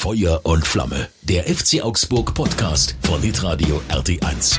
Feuer und Flamme. Der FC Augsburg Podcast von Hitradio RT1.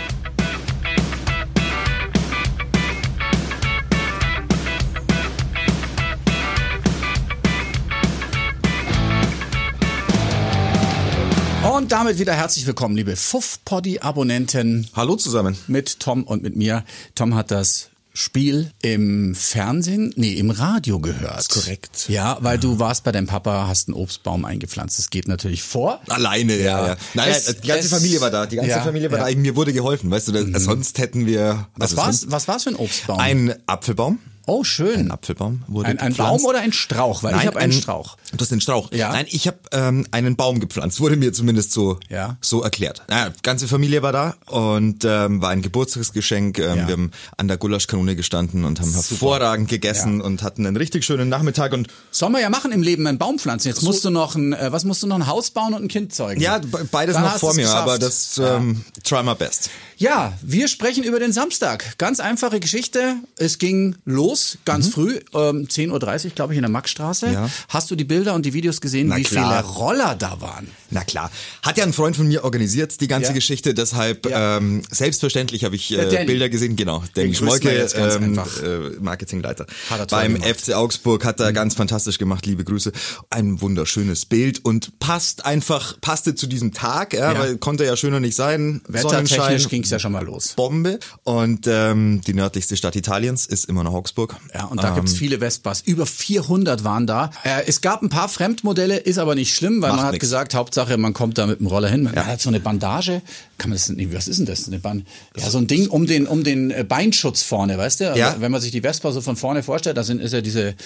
Und damit wieder herzlich willkommen, liebe Fuff-Poddy-Abonnenten. Hallo zusammen. Mit Tom und mit mir. Tom hat das Spiel im im Radio gehört. Das ist korrekt. Ja, weil du warst bei deinem Papa, hast einen Obstbaum eingepflanzt. Das geht natürlich vor. Alleine, ja. Nein, die ganze Familie war da. Familie war da. Mir wurde geholfen, weißt du, sonst hätten wir... Was war's für ein Obstbaum? Ein Apfelbaum. Oh, schön. Ein Apfelbaum wurde ein gepflanzt. Baum oder ein Strauch? Weil Nein, ich habe einen Strauch. Du hast den Strauch? Ja. Nein, ich habe einen Baum gepflanzt. Wurde mir zumindest so erklärt. Naja, ganze Familie war da und war ein Geburtstagsgeschenk. Wir haben an der Gulaschkanone gestanden und haben hervorragend gegessen und hatten einen richtig schönen Nachmittag. Und sollen wir ja machen im Leben, einen Baum pflanzen. Jetzt musst du noch ein Haus bauen und ein Kind zeugen. Ja, beides Dann noch hast vor du's mir, geschafft. aber das try my best. Ja, wir sprechen über den Samstag. Ganz einfache Geschichte. Es ging los, ganz früh, 10.30 Uhr, glaube ich, in der Maxstraße. Ja. Hast du die Bilder und die Videos gesehen, wie viele Roller da waren? Na klar. Hat ja ein Freund von mir organisiert, die ganze Geschichte. Deshalb selbstverständlich habe ich Bilder gesehen. Genau, Danny Schmolke, Marketingleiter beim gemacht. FC Augsburg, hat er ganz fantastisch gemacht. Liebe Grüße. Ein wunderschönes Bild und passte zu diesem Tag, weil konnte ja schöner nicht sein. Wettertechnisch ging es ja schon mal los. Bombe. Und die nördlichste Stadt Italiens ist immer noch Augsburg. Ja, und da gibt's viele Vespas. Über 400 waren da. Es gab ein paar Fremdmodelle, ist aber nicht schlimm, weil man hat gesagt, Hauptsache, man kommt da mit dem Roller hin. Man hat so eine Bandage. Was ist denn das? So ein Ding um den Beinschutz vorne, weißt du? Ja. Also, wenn man sich die Vespa so von vorne vorstellt, ist ja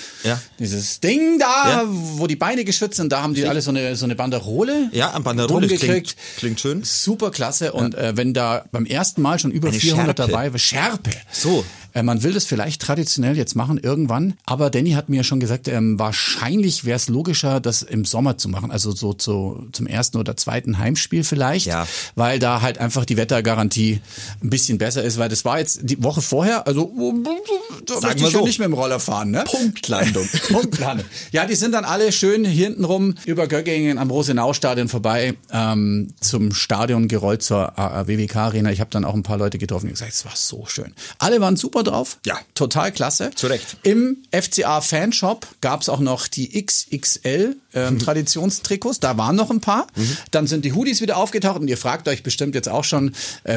dieses Ding da, wo die Beine geschützt sind, da haben die alle so eine Banderole. Ja, eine Banderole klingt schön. Super klasse. Und wenn da beim ersten Mal schon über 400 dabei war, Schärpe. So. Man will das vielleicht traditionell jetzt machen irgendwann, aber Danny hat mir schon gesagt, wahrscheinlich wäre es logischer, das im Sommer zu machen, also so zum ersten oder zweiten Heimspiel vielleicht, weil da halt einfach die Wettergarantie ein bisschen besser ist, weil das war jetzt die Woche vorher, also da möchte ich schon nicht mit dem Roller fahren, ne? Punktlandung. Punktlandung. Ja, die sind dann alle schön hintenrum über Göggingen am Rosenau-Stadion vorbei zum Stadion gerollt zur WWK-Arena. Ich habe dann auch ein paar Leute getroffen und gesagt, es war so schön. Alle waren super drauf. Ja. Total klasse. Zu Recht. Im FCA-Fanshop gab es auch noch die XXL Traditionstrikots. Da waren noch ein paar. Dann sind die Hoodies wieder aufgetaucht und ihr fragt euch bestimmt jetzt auch schon,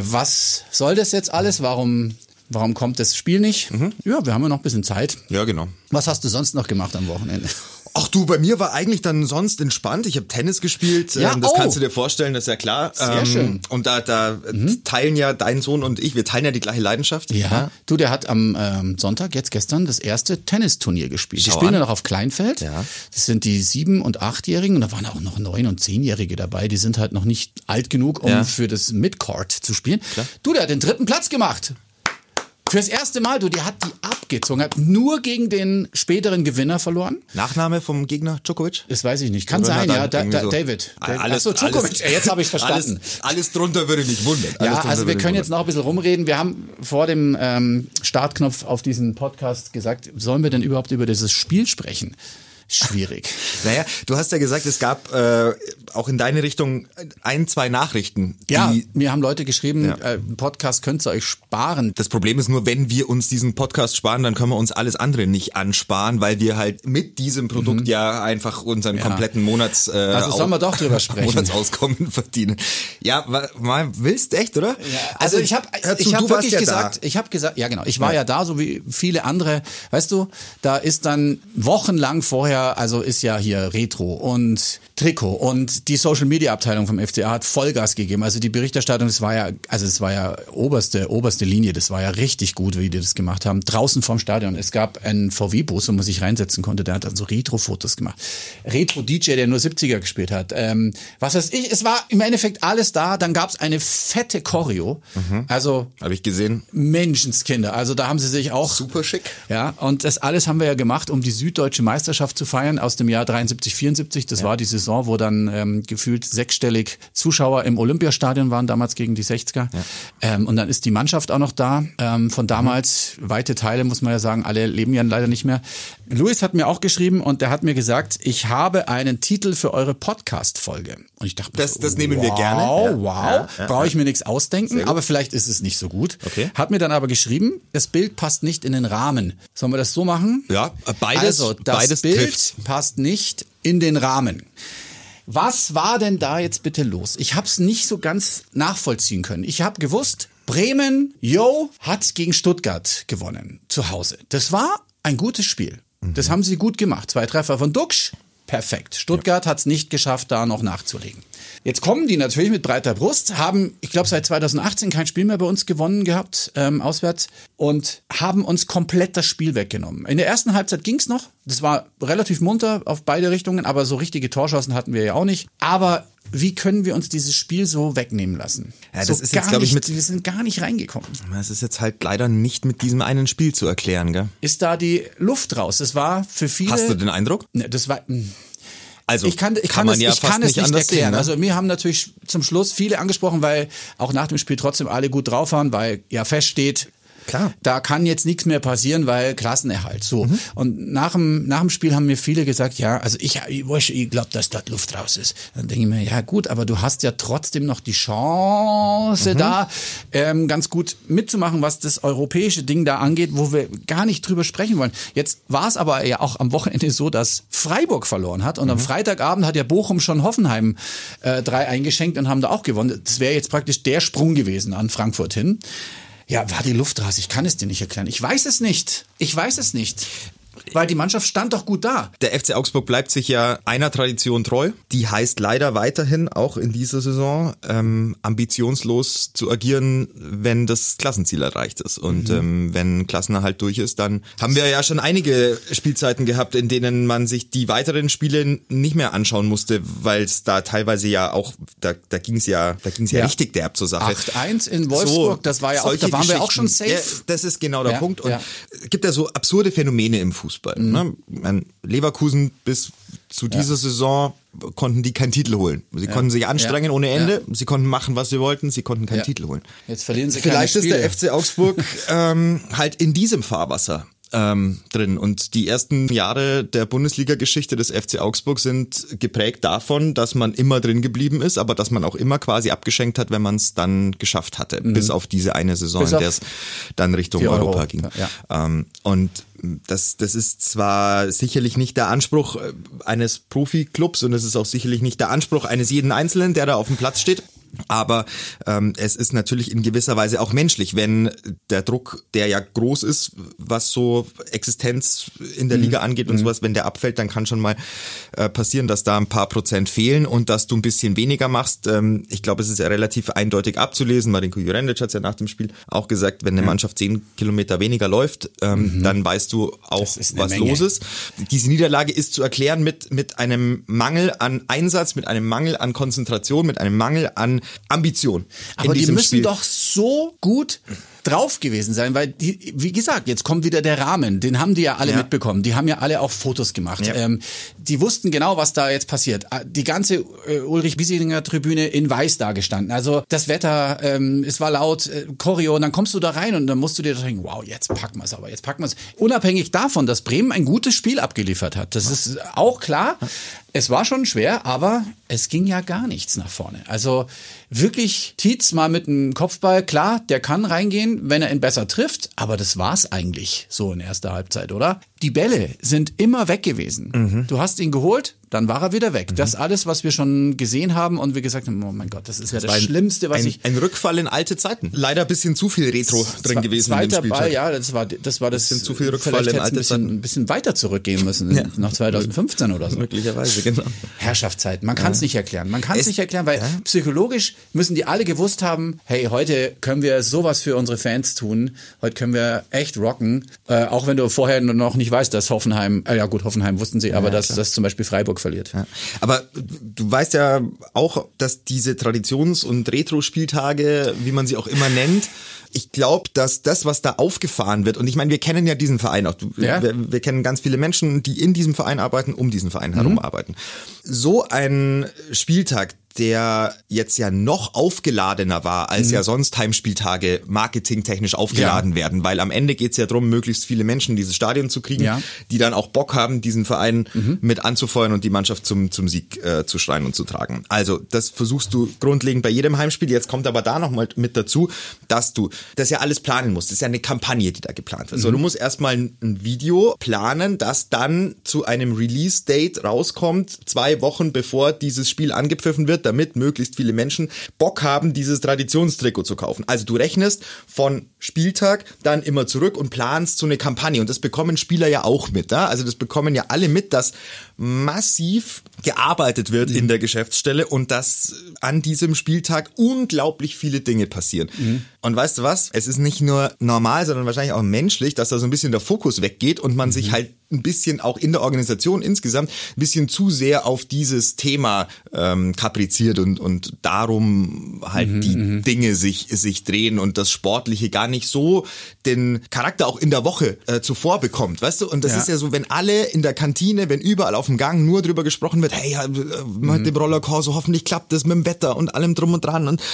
was soll das jetzt alles? Warum kommt das Spiel nicht? Ja, wir haben ja noch ein bisschen Zeit. Ja, genau. Was hast du sonst noch gemacht am Wochenende? Ach du, bei mir war eigentlich dann sonst entspannt. Ich habe Tennis gespielt. Das kannst du dir vorstellen, das ist ja klar. Sehr schön. Und da teilen ja dein Sohn und ich, wir teilen ja die gleiche Leidenschaft. Ja. Du, der hat am Sonntag, gestern, das erste Tennisturnier gespielt. Die spielen ja noch auf Kleinfeld. Ja. Das sind die 7- und 8-Jährigen. Und da waren auch noch 9- und 10-Jährige dabei. Die sind halt noch nicht alt genug, um für das Midcourt zu spielen. Klar. Du, der hat den 3. Platz gemacht. Fürs erste Mal, der hat die abgezogen, hat nur gegen den späteren Gewinner verloren. Nachname vom Gegner, Djokovic? Das weiß ich nicht. Kann sein, ja. David. Achso, Djokovic, jetzt habe ich es verstanden. Alles drunter würde mich wundern. Also wir können jetzt noch ein bisschen rumreden. Wir haben vor dem Startknopf auf diesen Podcast gesagt, sollen wir denn überhaupt über dieses Spiel sprechen? Schwierig. Naja, du hast ja gesagt, es gab auch in deine Richtung 1-2 Nachrichten. Mir haben Leute geschrieben, Podcast könnt ihr euch sparen. Das Problem ist nur, wenn wir uns diesen Podcast sparen, dann können wir uns alles andere nicht ansparen, weil wir halt mit diesem Produkt ja einfach unseren kompletten sollen wir doch drüber sprechen. Monatsauskommen verdienen. Ja, willst echt, oder? Ja, also ich habe wirklich gesagt, ich war ja da, so wie viele andere. Weißt du, da ist dann wochenlang vorher, also ist ja hier Retro und Trikot und die Social-Media-Abteilung vom FCA hat Vollgas gegeben. Also die Berichterstattung, es war ja oberste Linie, das war ja richtig gut, wie die das gemacht haben. Draußen vorm Stadion, es gab einen VW-Bus, wo man sich reinsetzen konnte, der hat dann so Retro-Fotos gemacht. Retro-DJ, der nur 70er gespielt hat. Was weiß ich, es war im Endeffekt alles da, dann gab's eine fette Choreo. Also habe ich gesehen. Menschenskinder, also da haben sie sich auch... Super schick. Ja, und das alles haben wir ja gemacht, um die süddeutsche Meisterschaft zu feiern aus dem Jahr 73, 74. Das war die Saison, wo dann gefühlt 6-stellig Zuschauer im Olympiastadion waren, damals gegen die 60er. Ja. Und dann ist die Mannschaft auch noch da. Von damals, weite Teile, muss man ja sagen, alle leben ja leider nicht mehr. Luis hat mir auch geschrieben und der hat mir gesagt, ich habe einen Titel für eure Podcast-Folge. Und ich dachte, das nehmen wir gerne. Wow. Brauche ich mir nichts ausdenken, aber vielleicht ist es nicht so gut. Okay. Hat mir dann aber geschrieben, das Bild passt nicht in den Rahmen. Sollen wir das so machen? Ja, beides. Also, das Bild trifft. Passt nicht in den Rahmen. Was war denn da jetzt bitte los? Ich habe es nicht so ganz nachvollziehen können. Ich habe gewusst, Bremen, hat gegen Stuttgart gewonnen, zu Hause. Das war ein gutes Spiel. Das haben sie gut gemacht. 2 Treffer von Duxch, perfekt. Stuttgart hat es nicht geschafft, da noch nachzulegen. Jetzt kommen die natürlich mit breiter Brust, haben, ich glaube, seit 2018 kein Spiel mehr bei uns gewonnen gehabt, auswärts, und haben uns komplett das Spiel weggenommen. In der ersten Halbzeit ging's noch, das war relativ munter auf beide Richtungen, aber so richtige Torschancen hatten wir ja auch nicht. Aber wie können wir uns dieses Spiel so wegnehmen lassen? Ja, das ist jetzt, glaube ich, wir sind gar nicht reingekommen. Das ist jetzt halt leider nicht mit diesem einen Spiel zu erklären, gell? Ist da die Luft raus? Das war für viele... Hast du den Eindruck? Ne, das war... Also ich kann es nicht erklären. Sehen, ne? Also mir haben natürlich zum Schluss viele angesprochen, weil auch nach dem Spiel trotzdem alle gut drauf waren, weil ja feststeht, klar, da kann jetzt nichts mehr passieren, weil Klassenerhalt. So. Und nach dem Spiel haben mir viele gesagt, ja, also ich glaube, dass dort Luft raus ist. Dann denke ich mir, ja gut, aber du hast ja trotzdem noch die Chance da, ganz gut mitzumachen, was das europäische Ding da angeht, wo wir gar nicht drüber sprechen wollen. Jetzt war es aber ja auch am Wochenende so, dass Freiburg verloren hat und am Freitagabend hat ja Bochum schon Hoffenheim 3 eingeschenkt und haben da auch gewonnen. Das wäre jetzt praktisch der Sprung gewesen an Frankfurt hin. Ja, war die Luft raus? Ich kann es dir nicht erklären. Ich weiß es nicht. Weil die Mannschaft stand doch gut da. Der FC Augsburg bleibt sich ja einer Tradition treu. Die heißt leider weiterhin, auch in dieser Saison, ambitionslos zu agieren, wenn das Klassenziel erreicht ist. Und wenn Klassenerhalt durch ist, dann haben wir ja schon einige Spielzeiten gehabt, in denen man sich die weiteren Spiele nicht mehr anschauen musste, weil es da teilweise ja auch, da ging's ja richtig derb zur Sache. 8-1 in Wolfsburg, so, das war ja auch, da waren wir auch schon safe. Ja, das ist genau der Punkt. Und es gibt ja so absurde Phänomene im Fußball. Ne? Leverkusen bis zu dieser Saison konnten die keinen Titel holen. Sie konnten sich anstrengen ohne Ende. Sie konnten machen, was sie wollten. Sie konnten keinen Titel holen. Jetzt verlieren sie Vielleicht ist der FC Augsburg halt in diesem Fahrwasser drin. Und die ersten Jahre der Bundesliga-Geschichte des FC Augsburg sind geprägt davon, dass man immer drin geblieben ist, aber dass man auch immer quasi abgeschenkt hat, wenn man es dann geschafft hatte. Bis auf diese eine Saison, in der es dann Richtung Europa ging. Ja. Und das ist zwar sicherlich nicht der Anspruch eines Profiklubs und es ist auch sicherlich nicht der Anspruch eines jeden Einzelnen, der da auf dem Platz steht. Aber es ist natürlich in gewisser Weise auch menschlich, wenn der Druck, der ja groß ist, was so Existenz in der Liga angeht und sowas, wenn der abfällt, dann kann schon mal passieren, dass da ein paar Prozent fehlen und dass du ein bisschen weniger machst. Ich glaube, es ist ja relativ eindeutig abzulesen. Marinko Jurendic hat es ja nach dem Spiel auch gesagt, wenn eine Mannschaft 10 Kilometer weniger läuft, dann weißt du auch, was los ist. Diese Niederlage ist zu erklären mit einem Mangel an Einsatz, mit einem Mangel an Konzentration, mit einem Mangel an Ambition. Aber die müssen doch so gut drauf gewesen sein, weil die, wie gesagt, jetzt kommt wieder der Rahmen, den haben die ja alle mitbekommen, die haben ja alle auch Fotos gemacht, die wussten genau, was da jetzt passiert, die ganze Ulrich-Biesinger-Tribüne in Weiß da gestanden, also das Wetter, es war laut, Choreo, und dann kommst du da rein und dann musst du dir denken, wow, jetzt packen wir es, unabhängig davon, dass Bremen ein gutes Spiel abgeliefert hat, das ist auch klar. Es war schon schwer, aber es ging ja gar nichts nach vorne. Also wirklich Tietz mal mit einem Kopfball, klar, der kann reingehen, wenn er ihn besser trifft, aber das war's eigentlich so in erster Halbzeit, oder? Die Bälle sind immer weg gewesen. Du hast ihn geholt, dann war er wieder weg. Das alles, was wir schon gesehen haben und wir gesagt haben, oh mein Gott, das ist ja das Schlimmste, was ein Rückfall in alte Zeiten. Leider ein bisschen zu viel Retro drin gewesen in dem Spieltag. Ball, ja, das war das. Zu viel Rückfall in alte Zeiten. Ein bisschen weiter zurückgehen müssen, nach 2015 oder so. Möglicherweise, genau. Herrschaftszeiten. Man kann es nicht erklären. Man kann es nicht erklären, weil psychologisch müssen die alle gewusst haben, hey, heute können wir sowas für unsere Fans tun. Heute können wir echt rocken. Auch wenn du vorher noch nicht weißt, dass Hoffenheim, Hoffenheim wussten sie, aber dass zum Beispiel Freiburg verliert. Ja. Aber du weißt ja auch, dass diese Traditions- und Retro-Spieltage, wie man sie auch immer nennt, Ich glaube, dass das, was da aufgefahren wird, und ich meine, wir kennen ja diesen Verein auch. Wir kennen ganz viele Menschen, die in diesem Verein arbeiten, um diesen Verein herum arbeiten. So ein Spieltag, der jetzt ja noch aufgeladener war, als ja sonst Heimspieltage marketingtechnisch aufgeladen werden, weil am Ende geht's ja darum, möglichst viele Menschen in dieses Stadion zu kriegen, die dann auch Bock haben, diesen Verein mit anzufeuern und die Mannschaft zum Sieg zu schreien und zu tragen. Also das versuchst du grundlegend bei jedem Heimspiel. Jetzt kommt aber da noch mal mit dazu, dass du das ja alles planen musst. Das ist ja eine Kampagne, die da geplant wird. So, du musst erstmal ein Video planen, das dann zu einem Release-Date rauskommt, 2 Wochen bevor dieses Spiel angepfiffen wird, damit möglichst viele Menschen Bock haben, dieses Traditionstrikot zu kaufen. Also du rechnest von Spieltag dann immer zurück und planst so eine Kampagne. Und das bekommen Spieler ja auch mit. Ja? Also das bekommen ja alle mit, dass massiv gearbeitet wird in der Geschäftsstelle und dass an diesem Spieltag unglaublich viele Dinge passieren. Und weißt du was? Es ist nicht nur normal, sondern wahrscheinlich auch menschlich, dass da so ein bisschen der Fokus weggeht und man sich halt ein bisschen auch in der Organisation insgesamt ein bisschen zu sehr auf dieses Thema kapriziert und darum halt die Dinge sich drehen und das Sportliche gar nicht so den Charakter auch in der Woche zuvor bekommt, weißt du? Und das ist ja so, wenn alle in der Kantine, wenn überall auf dem Gang nur drüber gesprochen wird, hey, mit dem Rollercoaster, hoffentlich klappt das mit dem Wetter und allem drum und dran und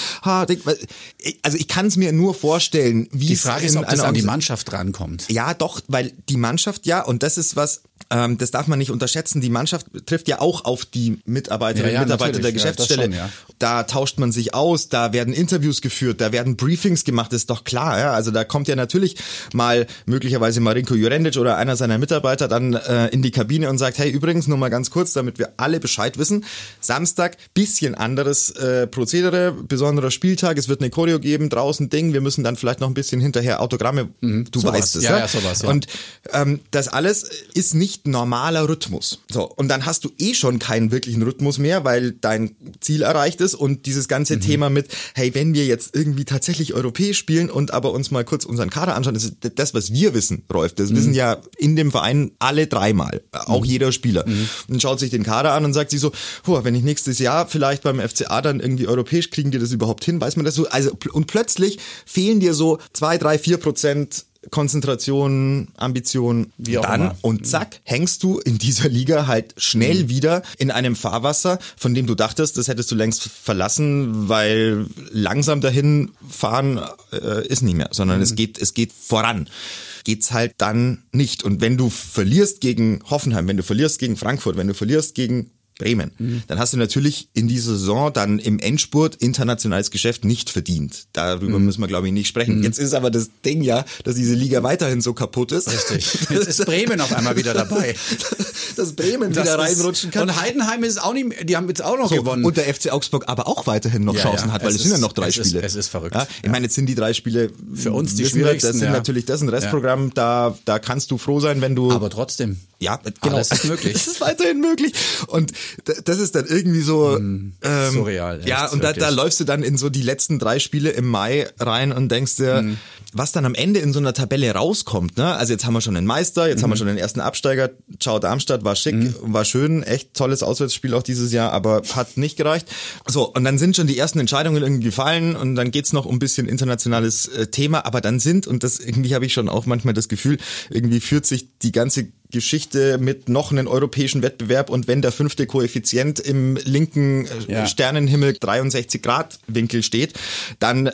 also ich kann es mir nur vorstellen, wie die Frage ist, ob das an die Mannschaft rankommt. Ja, doch, weil die Mannschaft und das ist was, das darf man nicht unterschätzen, die Mannschaft trifft ja auch auf die Mitarbeiterinnen und Mitarbeiter der Geschäftsstelle. Schon, Da tauscht man sich aus, da werden Interviews geführt, da werden Briefings gemacht, ist doch klar. Ja? Also da kommt ja natürlich mal möglicherweise Marinko Jurendic oder einer seiner Mitarbeiter dann in die Kabine und sagt, hey, übrigens nur mal ganz kurz, damit wir alle Bescheid wissen, Samstag, bisschen anderes Prozedere, besonderer Spieltag, es wird eine Choreo geben, draußen Ding, wir müssen dann vielleicht noch ein bisschen hinterher Autogramme, du weißt es. Ja, sowas, ja. Und das alles ist nicht normaler Rhythmus. So, und dann hast du schon keinen wirklichen Rhythmus mehr, weil dein Ziel erreicht ist und dieses ganze Thema mit, hey, wenn wir jetzt irgendwie tatsächlich europäisch spielen und aber uns mal kurz unseren Kader anschauen, das ist das, was wir wissen, Rolf, das wissen ja in dem Verein alle 3-mal, auch jeder Spieler. Und schaut sich den Kader an und sagt sich so, wenn ich nächstes Jahr vielleicht beim FCA dann irgendwie europäisch, kriegen die das überhaupt hin, weiß man das so? Also, und plötzlich fehlen dir so 2, 3, 4% Konzentration, Ambition, wie auch dann immer. Und zack, hängst du in dieser Liga halt schnell wieder in einem Fahrwasser, von dem du dachtest, das hättest du längst verlassen, weil langsam dahin fahren ist nicht mehr, sondern es geht voran. Geht's halt dann nicht. Und wenn du verlierst gegen Hoffenheim, wenn du verlierst gegen Frankfurt, wenn du verlierst gegen Bremen, dann hast du natürlich in dieser Saison dann im Endspurt internationales Geschäft nicht verdient. Darüber müssen wir, glaube ich, nicht sprechen. Jetzt ist aber das Ding dass diese Liga weiterhin so kaputt ist. Richtig. Jetzt ist Bremen auf einmal wieder dabei. Dass Bremen wieder reinrutschen kann. Und Heidenheim ist auch nicht, die haben jetzt auch noch gewonnen. Und der FC Augsburg aber auch weiterhin noch Chancen hat, weil es sind ja noch 3 Spiele. Es ist verrückt. Ja? Ich meine, jetzt sind die 3 Spiele für uns die schwierigsten. Das sind natürlich ein Restprogramm, da kannst du froh sein, wenn du... Aber trotzdem. Ja, genau. Das ist möglich. Das ist weiterhin möglich. Und das ist dann irgendwie so surreal. Ja, und da läufst du dann in so die letzten 3 Spiele im Mai rein und denkst dir, was dann am Ende in so einer Tabelle rauskommt. Ne? Also jetzt haben wir schon einen Meister, jetzt haben wir schon den ersten Absteiger. Ciao Darmstadt, war schick, war schön, echt tolles Auswärtsspiel auch dieses Jahr, aber hat nicht gereicht. So, und dann sind schon die ersten Entscheidungen irgendwie gefallen und dann geht's noch um ein bisschen internationales Thema, aber dann und das irgendwie habe ich schon auch manchmal das Gefühl, irgendwie führt sich die ganze Geschichte mit noch einem europäischen Wettbewerb und wenn der 5. Koeffizient im linken Sternenhimmel 63 Grad Winkel steht, dann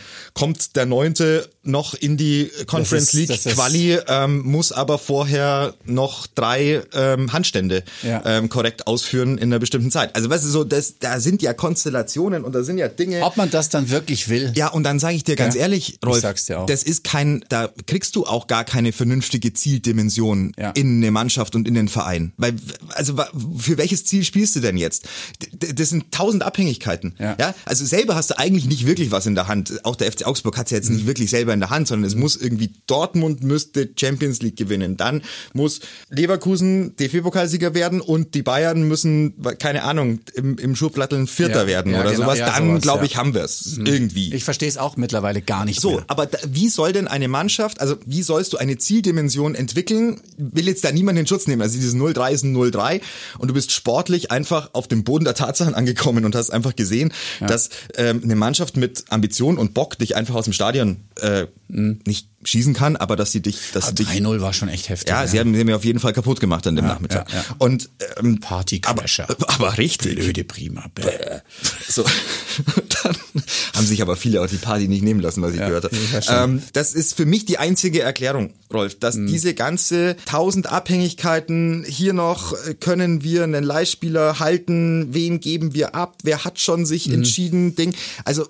kommt der 9. noch in die Conference League Quali, muss aber vorher noch 3 Handstände korrekt ausführen in einer bestimmten Zeit. Also weißt du, so da sind ja Konstellationen und da sind ja Dinge. Ob man das dann wirklich will. Ja, und dann sage ich dir ganz ehrlich, Rolf, auch. das ist da kriegst du auch gar keine vernünftige Zieldimension in eine Mannschaft und in den Verein. Weil, also für welches Ziel spielst du denn jetzt? Das sind 1000 Abhängigkeiten. Ja? Also selber hast du eigentlich nicht wirklich was in der Hand. Auch der FC Augsburg hat es ja jetzt nicht wirklich selber in der Hand, sondern es muss irgendwie, Dortmund müsste Champions League gewinnen. Dann muss Leverkusen DFB-Pokalsieger werden und die Bayern müssen, keine Ahnung, im Schublatteln Vierter werden oder genau, sowas. Dann, glaube ich, haben wir es irgendwie. Ich verstehe es auch mittlerweile gar nicht so, mehr. Aber wie soll denn eine Mannschaft, also wie sollst du eine Zieldimension entwickeln? Will jetzt da niemand in Schutz nehmen. Also dieses 0-3 ist ein 0-3 und du bist sportlich einfach auf dem Boden der Tatsachen angekommen und hast einfach gesehen, dass eine Mannschaft mit Ambition und Bock dich einfach aus dem Stadion nicht schießen kann, aber dass sie dich... 3-0 war schon echt heftig. Ja, sie haben mir auf jeden Fall kaputt gemacht an dem Nachmittag. Ja. Und Partycrasher. Aber richtig. Blöde Prima. So. Dann haben sich aber viele auch die Party nicht nehmen lassen, was ich gehört habe. Das ist für mich die einzige Erklärung, Rolf, dass diese ganze 1000 Abhängigkeiten, hier noch können wir einen Leihspieler halten, wen geben wir ab, wer hat schon sich entschieden, Ding. Also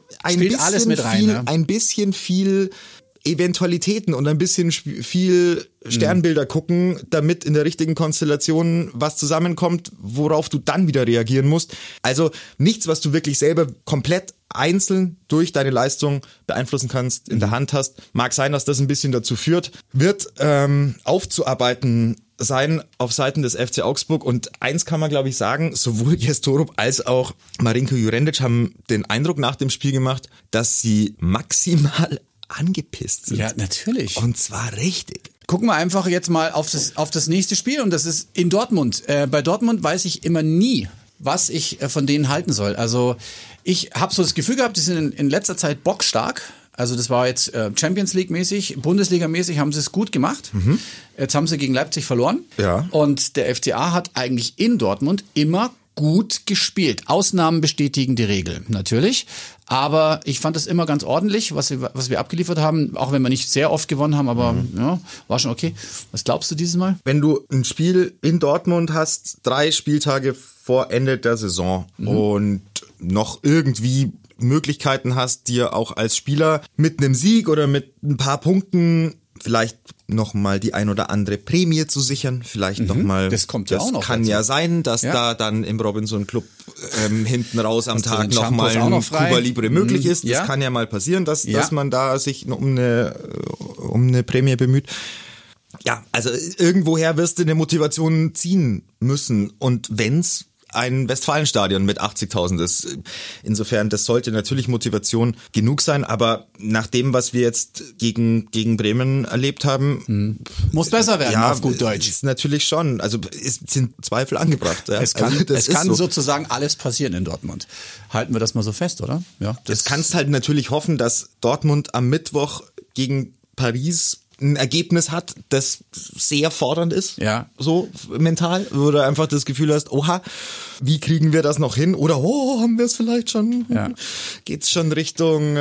ein bisschen viel Eventualitäten und ein bisschen viel Sternbilder gucken, damit in der richtigen Konstellation was zusammenkommt, worauf du dann wieder reagieren musst. Also nichts, was du wirklich selber komplett einzeln durch deine Leistung beeinflussen kannst, in der Hand hast. Mag sein, dass das ein bisschen dazu führt, wird aufzuarbeiten sein auf Seiten des FC Augsburg. Und eins kann man, glaube ich, sagen, sowohl Jes Torup als auch Marinko Jurendic haben den Eindruck nach dem Spiel gemacht, dass sie maximal angepisst sind. Ja, natürlich. Und zwar richtig. Gucken wir einfach jetzt mal auf das nächste Spiel und das ist in Dortmund. Bei Dortmund weiß ich immer nie, was ich von denen halten soll. Also ich habe so das Gefühl gehabt, die sind in letzter Zeit bockstark. Also das war jetzt Champions League mäßig, Bundesliga mäßig haben sie es gut gemacht. Jetzt haben sie gegen Leipzig verloren. Ja. Und der FCA hat eigentlich in Dortmund immer gut gespielt. Ausnahmen bestätigen die Regel, natürlich. Aber ich fand das immer ganz ordentlich, was wir abgeliefert haben, auch wenn wir nicht sehr oft gewonnen haben, aber ja, war schon okay. Was glaubst du dieses Mal? Wenn du ein Spiel in Dortmund hast, 3 Spieltage vor Ende der Saison und noch irgendwie Möglichkeiten hast, dir auch als Spieler mit einem Sieg oder mit ein paar Punkten vielleicht nochmal die ein oder andere Prämie zu sichern, vielleicht nochmal. Das kommt ja auch noch. Das kann ja sein, dass da dann im Robinson Club hinten raus am Tag nochmal ein Cuba Libre möglich ist. Das kann ja mal passieren, dass man da sich um eine Prämie bemüht. Ja, also irgendwoher wirst du eine Motivation ziehen müssen. Und wenn's ein Westfalenstadion mit 80.000 ist. Insofern, das sollte natürlich Motivation genug sein, aber nach dem, was wir jetzt gegen Bremen erlebt haben... Muss besser werden, auf gut Deutsch. Ist natürlich schon, also es sind Zweifel angebracht. Ja. Es kann sozusagen alles passieren in Dortmund. Halten wir das mal so fest, oder? Ja. Das kannst halt natürlich hoffen, dass Dortmund am Mittwoch gegen Paris ein Ergebnis hat, das sehr fordernd ist, so mental, wo du einfach das Gefühl hast, oha, wie kriegen wir das noch hin? Oder haben wir es vielleicht schon? Geht's schon Richtung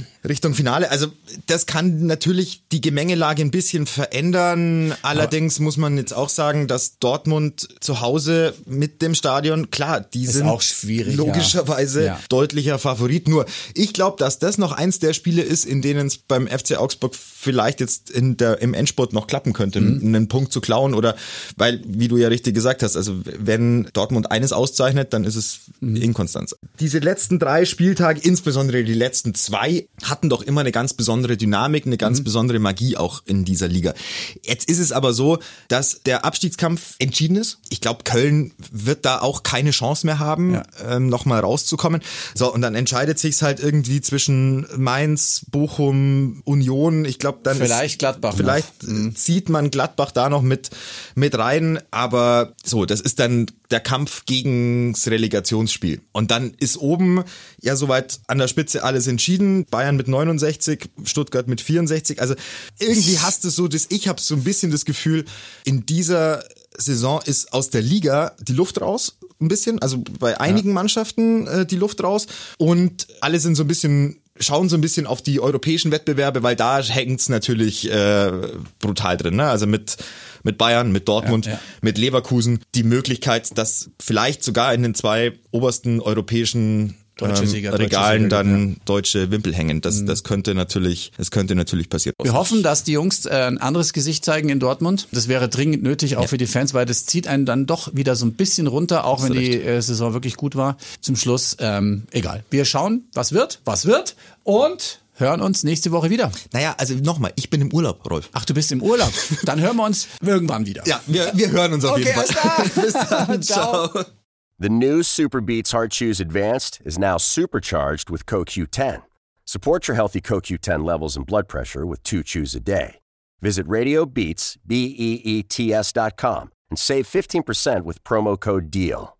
Finale? Also das kann natürlich die Gemengelage ein bisschen verändern. Allerdings muss man jetzt auch sagen, dass Dortmund zu Hause mit dem Stadion, klar, die sind auch schwierig, logischerweise deutlicher Favorit. Nur ich glaube, dass das noch eins der Spiele ist, in denen es beim FC Augsburg vielleicht jetzt im Endspurt noch klappen könnte, einen Punkt zu klauen oder, weil, wie du ja richtig gesagt hast, also wenn Dortmund eines auszeichnet, dann ist es Inkonstanz. Diese letzten 3 Spieltage, insbesondere die letzten 2, hatten doch immer eine ganz besondere Dynamik, eine ganz besondere Magie auch in dieser Liga. Jetzt ist es aber so, dass der Abstiegskampf entschieden ist. Ich glaube, Köln wird da auch keine Chance mehr haben, nochmal rauszukommen. So, und dann entscheidet sich's halt irgendwie zwischen Mainz, Bochum, Union. Ich glaube, dann vielleicht Gladbach. Vielleicht zieht man Gladbach da noch mit rein, aber so, das ist dann der Kampf gegens Relegationsspiel. Und dann ist oben ja soweit an der Spitze alles entschieden. Bayern mit 69, Stuttgart mit 64. Also irgendwie hast du so, ich habe so ein bisschen das Gefühl, in dieser Saison ist aus der Liga die Luft raus, ein bisschen. Also bei einigen Mannschaften die Luft raus. Und alle sind schauen so ein bisschen auf die europäischen Wettbewerbe, weil da hängt's natürlich brutal drin. Ne? Also mit Bayern, mit Dortmund, mit Leverkusen die Möglichkeit, dass vielleicht sogar in den 2 obersten europäischen Regalen dann deutsche Wimpel hängen. Das könnte natürlich passieren. Wir hoffen, dass die Jungs ein anderes Gesicht zeigen in Dortmund. Das wäre dringend nötig, auch für die Fans, weil das zieht einen dann doch wieder so ein bisschen runter, auch wenn die Saison wirklich gut war. Zum Schluss, egal. Wir schauen, was wird und hören uns nächste Woche wieder. Naja, also nochmal, ich bin im Urlaub, Rolf. Ach, du bist im Urlaub. Dann hören wir uns irgendwann wieder. Ja, wir hören uns auf jeden Fall. Bis dann. Ciao. The new Super Beats Heart Chews Advanced is now supercharged with CoQ10. Support your healthy CoQ10 levels and blood pressure with 2 chews a day. Visit RadioBeats, BEETS.com and save 15% with promo code DEAL.